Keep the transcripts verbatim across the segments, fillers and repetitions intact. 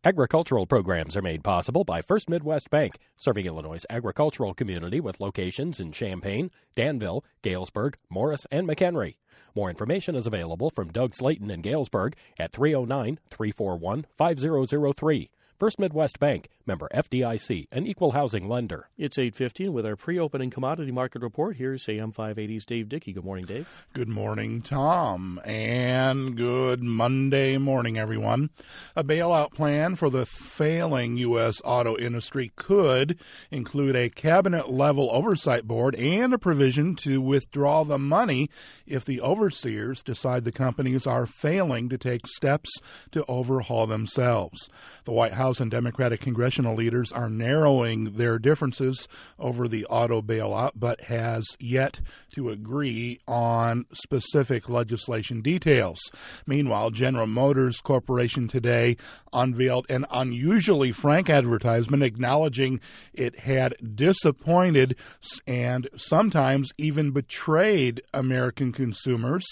Agricultural programs are made possible by First Midwest Bank, serving Illinois' agricultural community with locations in Champaign, Danville, Galesburg, Morris, and McHenry. More information is available from Doug Slayton in Galesburg at three oh nine, three four one, five oh oh three. First Midwest Bank, member F D I C, an equal housing lender. It's eight fifteen with our pre-opening commodity market report. Here's A M five eighty's Dave Dickey. Good morning, Dave. Good morning, Tom, and good Monday morning, everyone. A bailout plan for the failing U S auto industry could include a cabinet-level oversight board and a provision to withdraw the money if the overseers decide the companies are failing to take steps to overhaul themselves. The White House and Democratic congressional leaders are narrowing their differences over the auto bailout, but has yet to agree on specific legislation details. Meanwhile, General Motors Corporation today unveiled an unusually frank advertisement acknowledging it had disappointed and sometimes even betrayed American consumers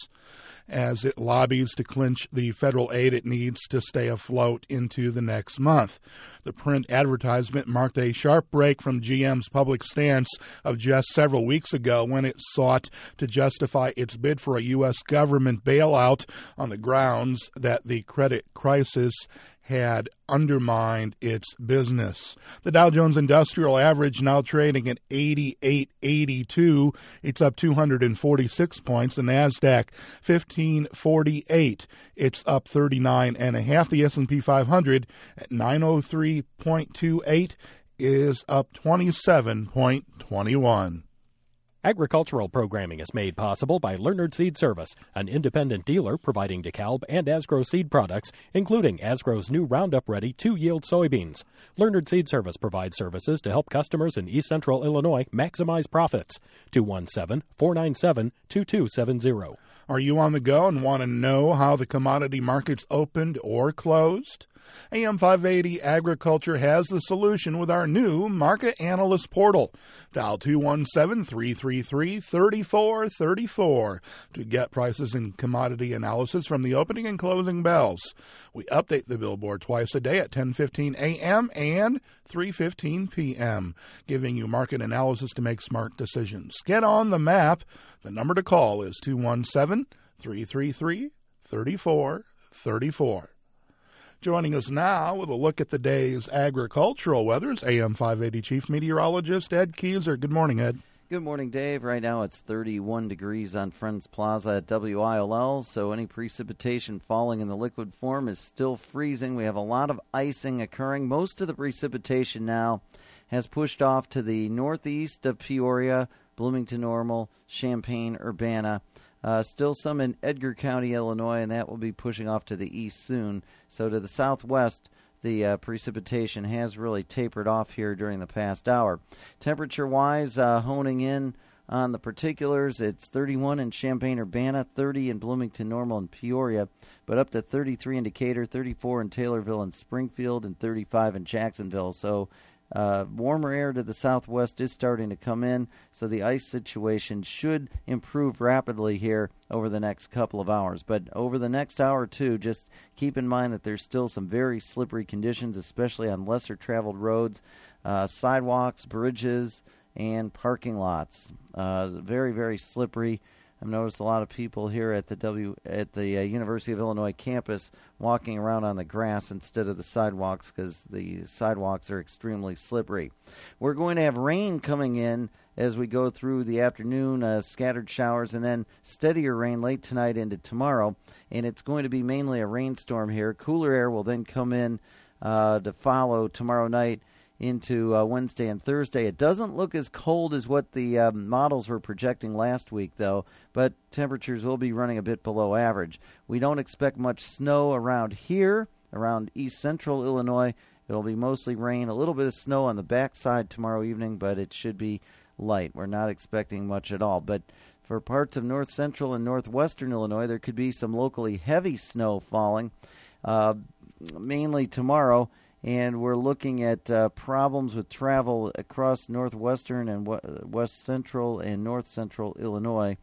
as it lobbies to clinch the federal aid it needs to stay afloat into the next month. The print advertisement marked a sharp break from G M's public stance of just several weeks ago when it sought to justify its bid for a U S government bailout on the grounds that the credit crisis had undermined its business. The Dow Jones Industrial Average now trading at eighty-eight eighty-two. It's up two hundred forty-six points. The NASDAQ fifteen forty-eight. It's up thirty-nine and a half. The S and P five hundred at nine oh three point two eight is up twenty-seven point two one. Agricultural programming is made possible by Leonard Seed Service, an independent dealer providing DeKalb and Asgrow seed products, including Asgrow's new Roundup Ready two-yield soybeans. Leonard Seed Service provides services to help customers in East Central Illinois maximize profits. two one seven, four nine seven, two two seven zero. Are you on the go and want to know how the commodity markets opened or closed? A M five eighty Agriculture has the solution with our new Market Analyst portal. Dial two one seven, three three three, three four three four to get prices and commodity analysis from the opening and closing bells. We update the billboard twice a day at ten fifteen a.m. and three fifteen p.m., giving you market analysis to make smart decisions. Get on the map. The number to call is two one seven, three three three, three four three four. Joining us now with a look at the day's agricultural weather is A M five eighty Chief Meteorologist Ed Keyser. Good morning, Ed. Good morning, Dave. Right now it's thirty-one degrees on Friends Plaza at W I L L, so any precipitation falling in the liquid form is still freezing. We have a lot of icing occurring. Most of the precipitation now has pushed off to the northeast of Peoria, Bloomington Normal, Champaign, Urbana. Uh, still some in Edgar County, Illinois, and that will be pushing off to the east soon. So to the southwest, the uh, precipitation has really tapered off here during the past hour. Temperature-wise, uh, honing in on the particulars, it's thirty-one in Champaign-Urbana, thirty in Bloomington Normal and Peoria, but up to thirty-three in Decatur, thirty-four in Taylorville and Springfield, and thirty-five in Jacksonville. So Uh, warmer air to the southwest is starting to come in, so the ice situation should improve rapidly here over the next couple of hours. But over the next hour or two, just keep in mind that there's still some very slippery conditions, especially on lesser traveled roads, uh, sidewalks, bridges, and parking lots. Uh, very, very slippery. I've noticed a lot of people here at the W at the uh, University of Illinois campus walking around on the grass instead of the sidewalks because the sidewalks are extremely slippery. We're going to have rain coming in as we go through the afternoon, uh, scattered showers, and then steadier rain late tonight into tomorrow. And it's going to be mainly a rainstorm here. Cooler air will then come in uh, to follow tomorrow night into uh, Wednesday and Thursday. It doesn't look as cold as what the um, models were projecting last week, though, but temperatures will be running a bit below average. We don't expect much snow around here, around east central Illinois. It'll be mostly rain, a little bit of snow on the backside tomorrow evening, but it should be light. We're not expecting much at all. But for parts of north central and northwestern Illinois, there could be some locally heavy snow falling, uh, mainly tomorrow. And we're looking at uh, problems with travel across northwestern and w- west central and north central Illinois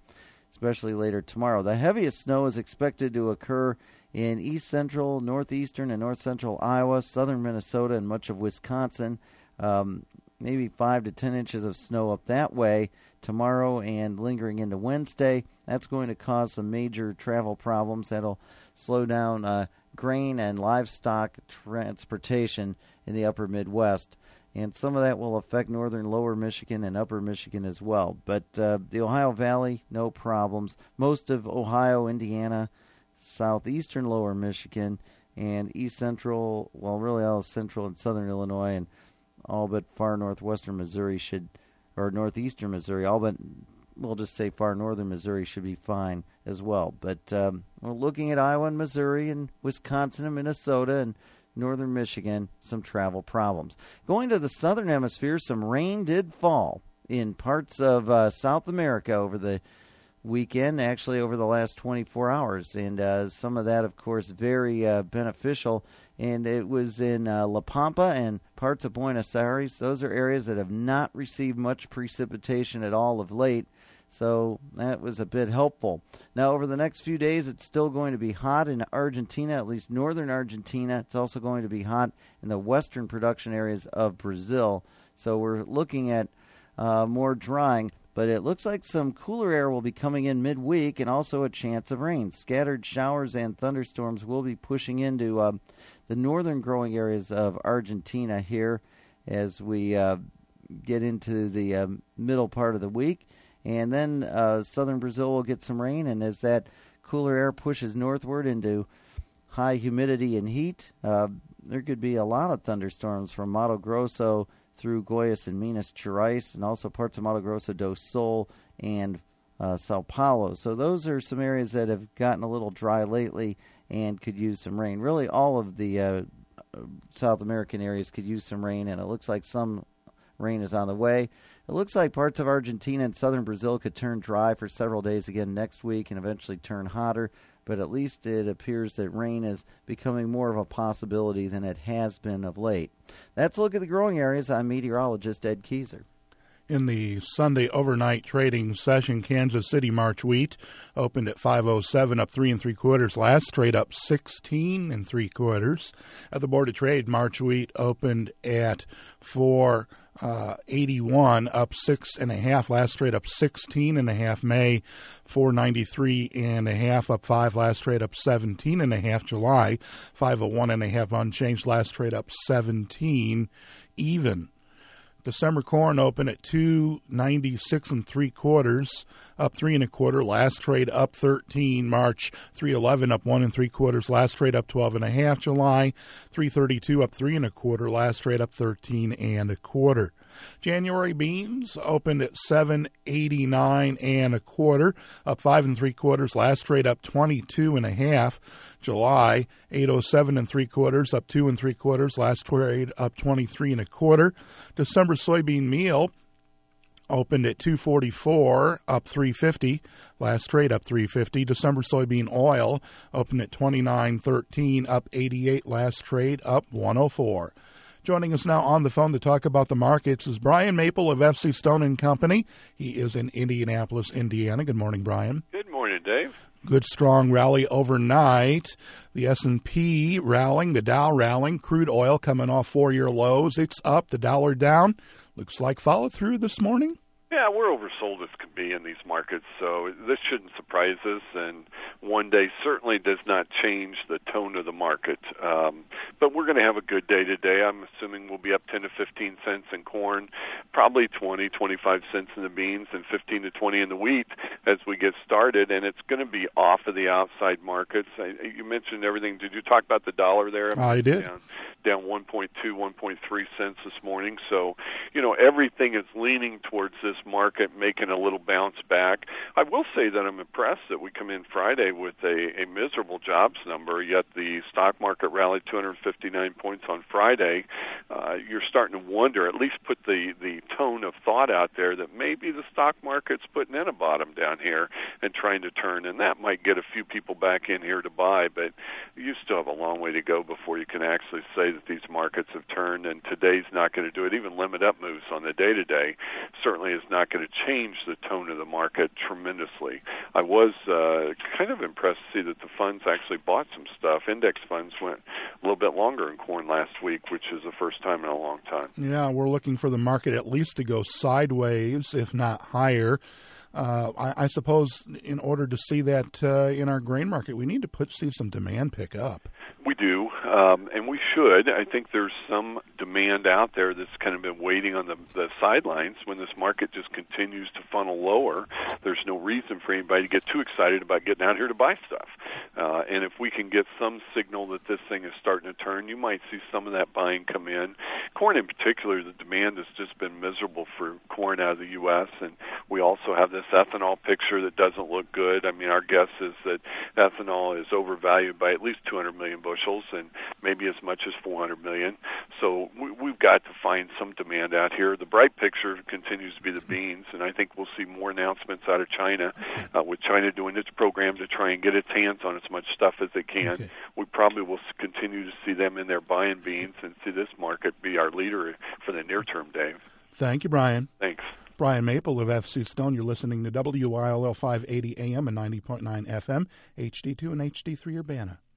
especially later tomorrow. The heaviest snow is expected to occur in east central, northeastern, and north central Iowa, southern Minnesota, and much of Wisconsin. Um, maybe five to ten inches of snow up that way tomorrow and lingering into Wednesday. That's going to cause some major travel problems. That'll slow down uh, grain and livestock transportation in the upper Midwest. And some of that will affect northern lower Michigan and upper Michigan as well. But uh, the Ohio Valley, no problems. Most of Ohio, Indiana, southeastern lower Michigan, and east central, well, really all central and southern Illinois, and all but far northwestern Missouri should, or northeastern Missouri, all but, we'll just say far northern Missouri should be fine as well. But um, we're looking at Iowa and Missouri and Wisconsin and Minnesota and northern Michigan, some travel problems. Going to the southern hemisphere, some rain did fall in parts of uh, South America over the weekend, actually over the last twenty-four hours. And uh, some of that, of course, very uh, beneficial. And it was in uh, La Pampa and parts of Buenos Aires. Those are areas that have not received much precipitation at all of late. So that was a bit helpful. Now, over the next few days, it's still going to be hot in Argentina, at least northern Argentina. It's also going to be hot in the western production areas of Brazil. So we're looking at uh, more drying. But it looks like some cooler air will be coming in midweek and also a chance of rain. Scattered showers and thunderstorms will be pushing into uh, the northern growing areas of Argentina here as we uh, get into the uh, middle part of the week. And then uh, southern Brazil will get some rain, and as that cooler air pushes northward into high humidity and heat, uh, there could be a lot of thunderstorms from Mato Grosso through Goiás and Minas Gerais, and also parts of Mato Grosso do Sul and uh, Sao Paulo. So those are some areas that have gotten a little dry lately and could use some rain. Really, all of the uh, South American areas could use some rain, and it looks like some rain is on the way. It looks like parts of Argentina and southern Brazil could turn dry for several days again next week and eventually turn hotter, but at least it appears that rain is becoming more of a possibility than it has been of late. That's a look at the growing areas. I'm meteorologist Ed Keyser. In the Sunday overnight trading session, Kansas City March wheat opened at five oh seven, up three and three quarters. Last trade up sixteen and three quarters. At the Board of Trade, March wheat opened at four uh, eighty-one, up six and a half. Last trade up sixteen and a half. May four ninety-three and a half, up five. Last trade up seventeen and a half. July five oh one and a half, unchanged. Last trade up seventeen, even. December corn opened at two ninety-six and three quarters, up three and a quarter. Last trade up thirteen. March three eleven, up one and three quarters. Last trade up twelve and a half. July three thirty-two, up three and a quarter. Last trade up thirteen and a quarter. January beans opened at seven eighty-nine and a quarter, up five and three quarters. Last trade up twenty-two and a half. July eight oh seven and three quarters, up two and three quarters. Last trade up twenty-three and a quarter. December soybean meal opened at two forty-four, up three fifty. Last trade up three fifty. December soybean oil opened at twenty-nine thirteen, up eighty-eight. Last trade up one oh four. Joining us now on the phone to talk about the markets is Brian Maple of F C Stone and Company. He is in Indianapolis, Indiana. Good morning, Brian. Good morning, Dave. Good, strong rally overnight. The S and P rallying, the Dow rallying, crude oil coming off four-year lows. It's up, the dollar down. Looks like follow-through this morning. Yeah, we're oversold as can be in these markets, so this shouldn't surprise us, and one day certainly does not change the tone of the market. Um, but we're going to have a good day today. I'm assuming we'll be up ten to fifteen cents in corn, probably twenty, twenty-five cents in the beans, and fifteen to twenty in the wheat as we get started, and it's going to be off of the outside markets. I, you mentioned everything. Did you talk about the dollar there? I did. Down, down one point two, one point three cents this morning. So, you know, everything is leaning towards this market making a little bounce back. I will say that I'm impressed that we come in Friday with a, a miserable jobs number, yet the stock market rallied two hundred fifty-nine points on Friday. Uh, you're starting to wonder, at least put the, the tone of thought out there that maybe the stock market's putting in a bottom down here and trying to turn, and that might get a few people back in here to buy, but you still have a long way to go before you can actually say say that these markets have turned, and today's not going to do it. Even limit-up moves on the day-to-day certainly is not going to change the tone of the market tremendously. I was uh, kind of impressed to see that the funds actually bought some stuff. Index funds went a little bit longer in corn last week, which is the first time in a long time. Yeah, we're looking for the market at least to go sideways, if not higher. Uh, I, I suppose in order to see that uh, in our grain market, we need to put see some demand pick up. We do, um, and we should. I think there's some demand out there that's kind of been waiting on the, the sidelines. When this market just continues to funnel lower, there's no reason for anybody to get too excited about getting out here to buy stuff. Uh, and if we can get some signal that this thing is starting to turn, you might see some of that buying come in. Corn in particular, the demand has just been miserable for corn out of the U S, and we also have this ethanol picture that doesn't look good. I mean, our guess is that ethanol is overvalued by at least two hundred million bushels and maybe as much as four hundred million. So we, we've got to find some demand out here. The bright picture continues to be the beans, and I think we'll see more announcements out of China, uh, with China doing its program to try and get its hands on as much stuff as they can. Okay. We probably will continue to see them in there buying beans and see this market be our leader for the near term, Dave. Thank you, Brian. Thanks. Brian Maple of F C Stone. You're listening to W I L L five eighty A M and ninety point nine F M, H D two and H D three Urbana.